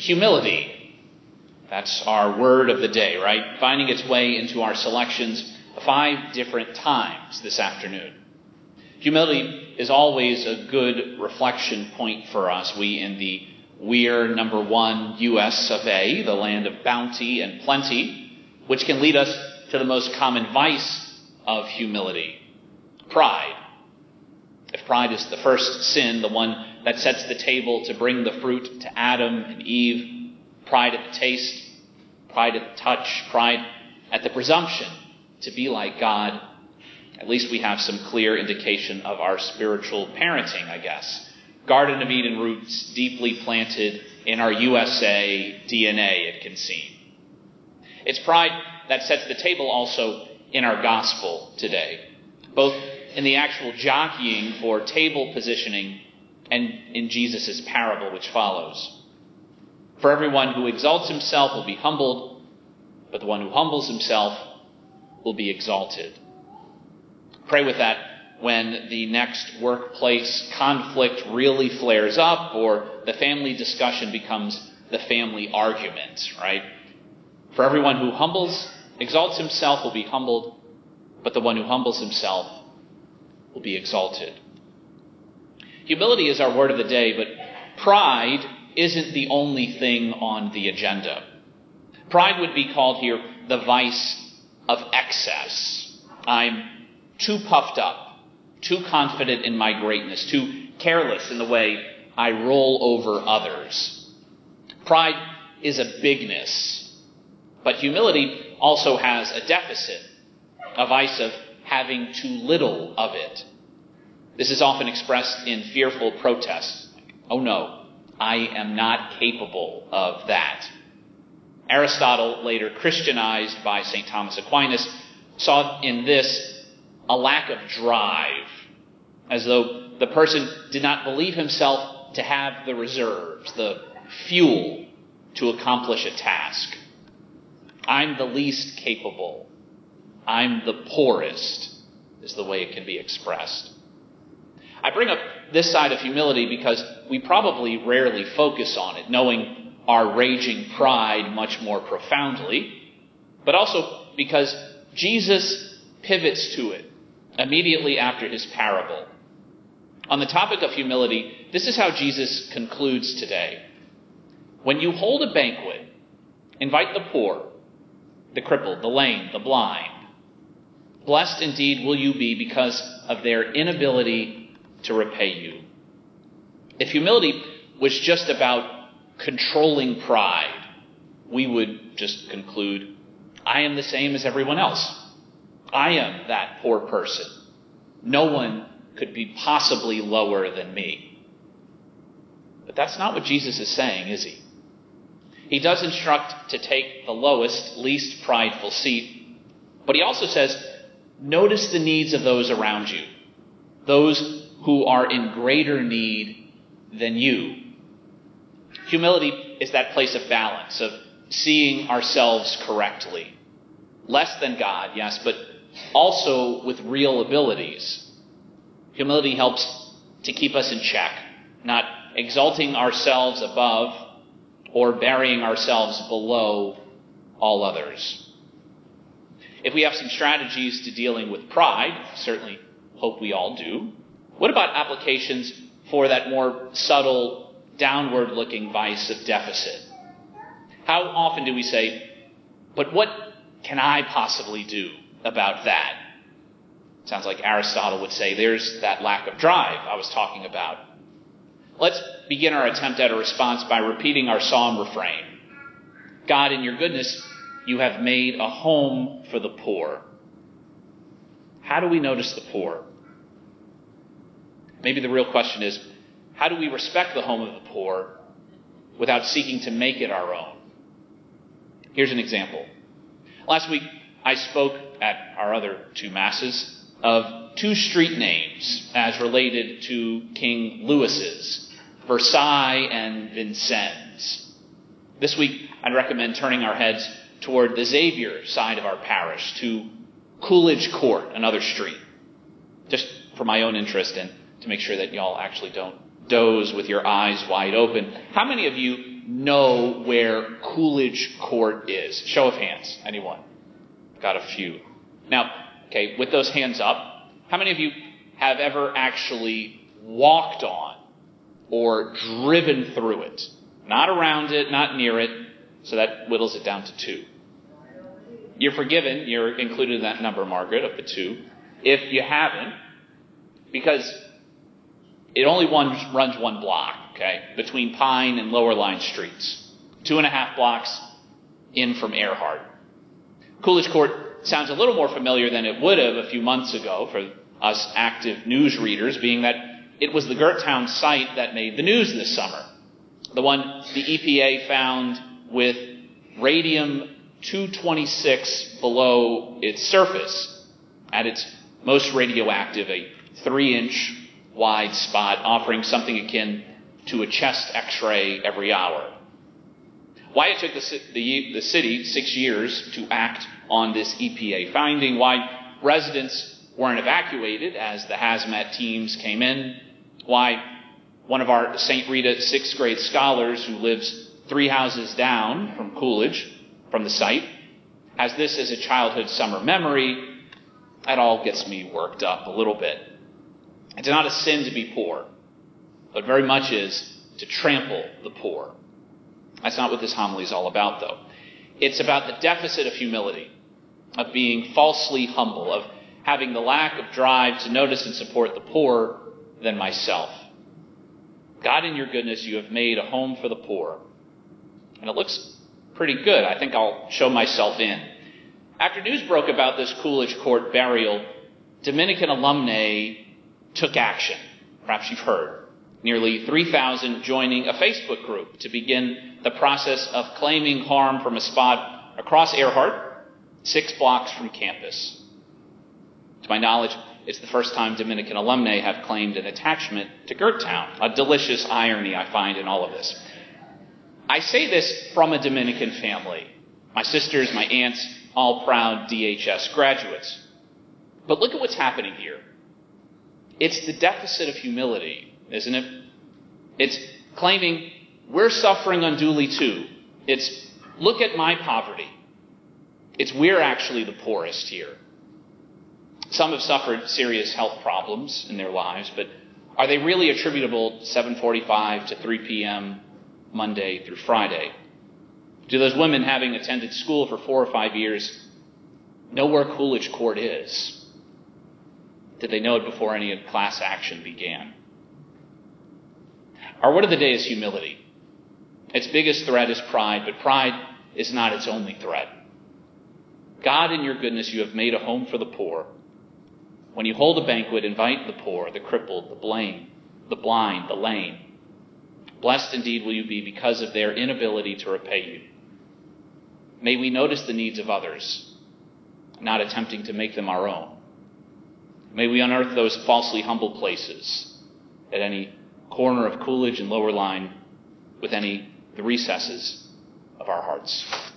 Humility. That's our word of the day, right? Finding its way into our selections 5 different times this afternoon. Humility is always a good reflection point for us. We in the We're number 1 U.S. of A., the land of bounty and plenty, which can lead us to the most common vice of humility, pride. If pride is the first sin, the one that sets the table to bring the fruit to Adam and Eve, pride at the taste, pride at the touch, pride at the presumption to be like God, at least we have some clear indication of our spiritual parenting, I guess. Garden of Eden roots deeply planted in our USA DNA, it can seem. It's pride that sets the table also in our gospel today, both in the actual jockeying for table positioning and in Jesus' parable which follows. For everyone who exalts himself will be humbled, but the one who humbles himself will be exalted. Pray with that when the next workplace conflict really flares up or the family discussion becomes the family argument, right? For everyone who exalts himself will be humbled, but the one who humbles himself will be exalted. Humility is our word of the day, but pride isn't the only thing on the agenda. Pride would be called here the vice of excess. I'm too puffed up, too confident in my greatness, too careless in the way I roll over others. Pride is a bigness, but humility also has a deficit, a vice of having too little of it. This is often expressed in fearful protests. Oh no, I am not capable of that. Aristotle, later Christianized by St. Thomas Aquinas, saw in this a lack of drive, as though the person did not believe himself to have the reserves, the fuel to accomplish a task. I'm the least capable. I'm the poorest, is the way it can be expressed. I bring up this side of humility because we probably rarely focus on it, knowing our raging pride much more profoundly, but also because Jesus pivots to it immediately after his parable. On the topic of humility, this is how Jesus concludes today. When you hold a banquet, invite the poor, the crippled, the lame, the blind. Blessed indeed will you be because of their inability to repay you. If humility was just about controlling pride, we would just conclude, I am the same as everyone else. I am that poor person. No one could be possibly lower than me. But that's not what Jesus is saying, is he? He does instruct to take the lowest, least prideful seat, but he also says, notice the needs of those around you, those who are in greater need than you. Humility is that place of balance, of seeing ourselves correctly. Less than God, yes, but also with real abilities. Humility helps to keep us in check, not exalting ourselves above or burying ourselves below all others. If we have some strategies to dealing with pride, certainly hope we all do, what about applications for that more subtle, downward-looking vice of deficit? How often do we say, but what can I possibly do about that? Sounds like Aristotle would say, there's that lack of drive I was talking about. Let's begin our attempt at a response by repeating our psalm refrain. God, in your goodness, you have made a home for the poor. How do we notice the poor? Maybe the real question is, how do we respect the home of the poor without seeking to make it our own? Here's an example. Last week, I spoke at our other 2 masses of 2 street names as related to King Louis's, Versailles and Vincennes. This week, I'd recommend turning our heads toward the Xavier side of our parish, to Coolidge Court, another street. Just for my own interest and to make sure that y'all actually don't doze with your eyes wide open. How many of you know where Coolidge Court is? Show of hands. Anyone? Got a few. Now, okay, with those hands up, how many of you have ever actually walked on or driven through it? Not around it, not near it, so that whittles it down to 2. You're forgiven. You're included in that number, Margaret, of the 2. If you haven't, because it only runs 1 block, okay, between Pine and Lower Line Streets. 2.5 blocks in from Earhart. Coolidge Court sounds a little more familiar than it would have a few months ago for us active news readers, being that it was the Gerttown site that made the news this summer. The one the EPA found with radium-226 below its surface, at its most radioactive, a 3-inch wide spot offering something akin to a chest x-ray every hour. Why it took the city 6 years to act on this EPA finding, why residents weren't evacuated as the hazmat teams came in, why one of our St. Rita 6th grade scholars who lives 3 houses down from Coolidge, from the site, has this as a childhood summer memory, that all gets me worked up a little bit. It's not a sin to be poor, but very much is to trample the poor. That's not what this homily is all about, though. It's about the deficit of humility, of being falsely humble, of having the lack of drive to notice and support the poorer than myself. God, in your goodness, you have made a home for the poor. And it looks pretty good. I think I'll show myself in. After news broke about this Coolidge Court burial, Dominican alumni took action. Perhaps you've heard. Nearly 3,000 joining a Facebook group to begin the process of claiming harm from a spot across Earhart, 6 blocks from campus. To my knowledge, it's the first time Dominican alumni have claimed an attachment to Gerttown. A delicious irony I find in all of this. I say this from a Dominican family. My sisters, my aunts, all proud DHS graduates. But look at what's happening here. It's the deficit of humility, isn't it? It's claiming we're suffering unduly too. It's look at my poverty. It's we're actually the poorest here. Some have suffered serious health problems in their lives, but are they really attributable to 7:45 to 3 p.m. Monday through Friday? Do those women, having attended school for 4 or 5 years, know where Coolidge Court is? Did they know it before any class action began? Our word of the day is humility. Its biggest threat is pride, but pride is not its only threat. God, in your goodness, you have made a home for the poor. When you hold a banquet, invite the poor, the crippled, the blind, the lame. Blessed indeed will you be because of their inability to repay you. May we notice the needs of others, not attempting to make them our own. May we unearth those falsely humble places at any corner of Coolidge and Lower Line, the recesses of our hearts.